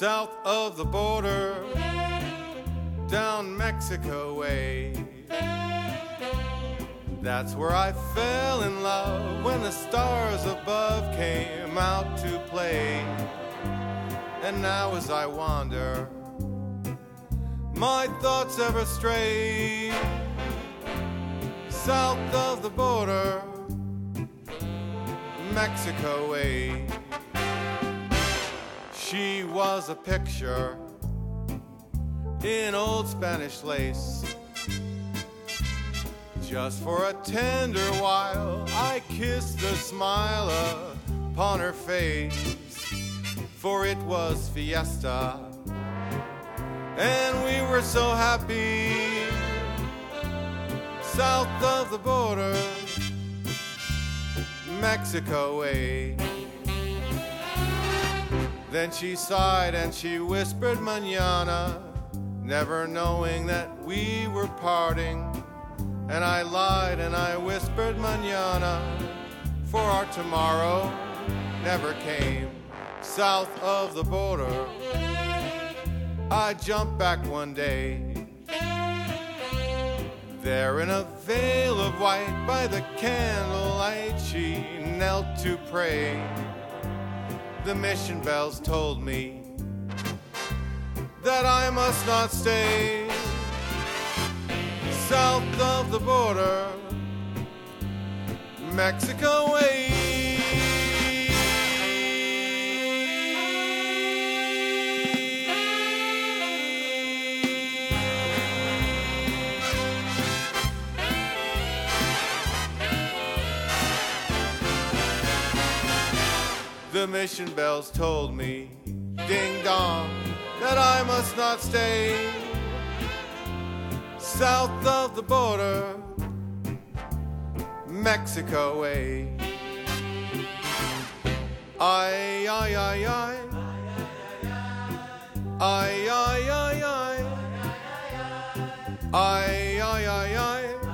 south of the border, down Mexico way. That's where I fell in love when the stars above came out to play. And now as I wander, my thoughts ever stray south of the border, Mexico way. She was a picture in old Spanish lace. Just for a tender while I kissed the smile upon her face, for it was fiesta and we were so happy south of the border, Mexico way. Then she sighed and she whispered mañana, never knowing that we were parting. And I lied and I whispered mañana, for our tomorrow never came. South of the border, I jumped back one day. There in a veil of white by the candlelight she knelt to pray. The mission bells told me that I must not stay south of the border, Mexico way. The mission bells told me, ding dong, that I must not stay south of the border, Mexico way. Ay, ay, ay, ay. Ay, ay, ay, ay. Ay, ay, ay, ay.